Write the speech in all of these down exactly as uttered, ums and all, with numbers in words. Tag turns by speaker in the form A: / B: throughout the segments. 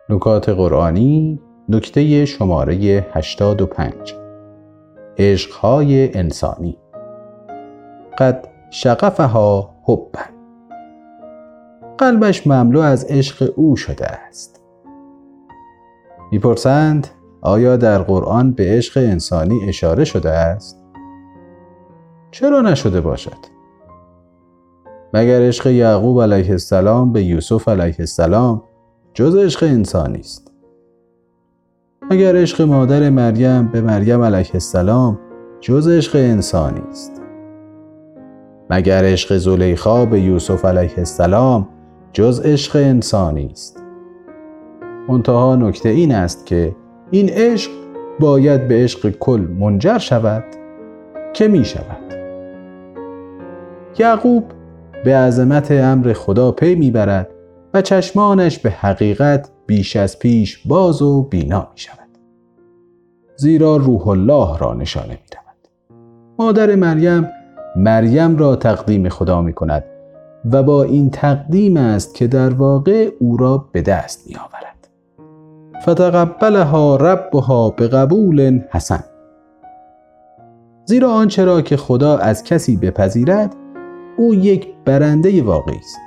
A: نکات قرآنی نکته شماره هشتاد و پنج. عشقهای انسانی. قد شغفها حبا. قلبش مملو از عشق او شده است. میپرسند آیا در قرآن به عشق انسانی اشاره شده است؟ چرا نشده باشد؟ مگر عشق یعقوب علیه السلام به یوسف علیه السلام جز عشق انسانی است؟ مگر عشق مادر مریم به مریم علیه السلام جز عشق انسانی است؟ مگر عشق زلیخا به یوسف علیه السلام جز عشق انسانی است؟ منتها نکته این است که این عشق باید به عشق کل منجر شود که می شود. یعقوب به عظمت امر خدا پی می برد و چشمانش به حقیقت بیش از پیش باز و بینا می شود، زیرا روح الله را نشانه می دهد. مادر مریم مریم را تقدیم خدا می کند و با این تقدیم است که در واقع او را به دست می آورد. فتقبلها ربها بقبول حسن. زیرا آنچه را که خدا از کسی بپذیرد او یک برنده واقعی است.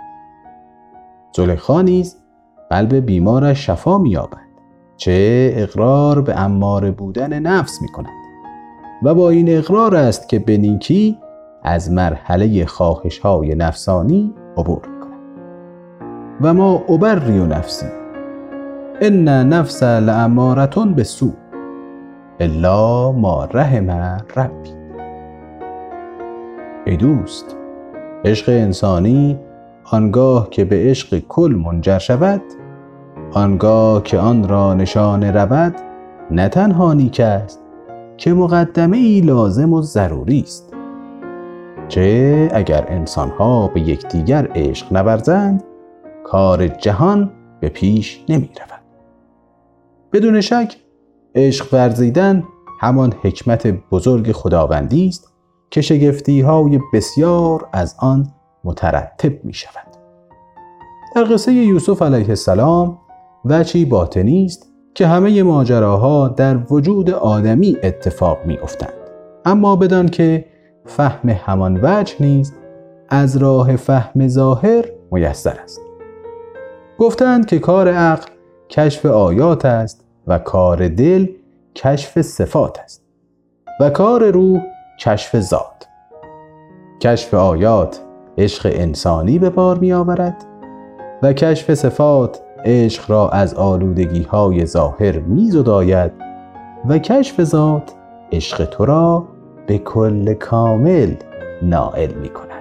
A: زلیخا نیز قلب بیمارش شفا می‌یابد، چه اقرار به اماره بودن نفس می‌کند و با این اقرار است که به نیکی از مرحله خواهش‌های نفسانی عبور می‌کند. و ما ابری نفسی ان نفس لاماره بالسوء الا ما رحم ربی. ای دوست، عشق انسانی آنگاه که به عشق کل منجر شود، آنگاه که آن را نشانه رود، نه تنها نیک است که مقدمه ای لازم و ضروری است. چه اگر انسانها به یکدیگر عشق نورزند، کار جهان به پیش نمی رود. بدون شک عشق ورزیدن همان حکمت بزرگ خداوندی است که شگفتی‌های بسیار از آن مترتب می شود. در قصه یوسف علیه السلام وجهی باطنی است که همه ماجراها در وجود آدمی اتفاق می افتند، اما بدان که فهم همان وجه نیز از راه فهم ظاهر میسر است. گفتند که کار عقل کشف آیات است و کار دل کشف صفات است و کار روح کشف ذات. کشف آیات عشق انسانی به بار می آورد و کشف صفات عشق را از آلودگی های ظاهر می زداید و کشف ذات عشق تو را به کل کامل نائل می کند.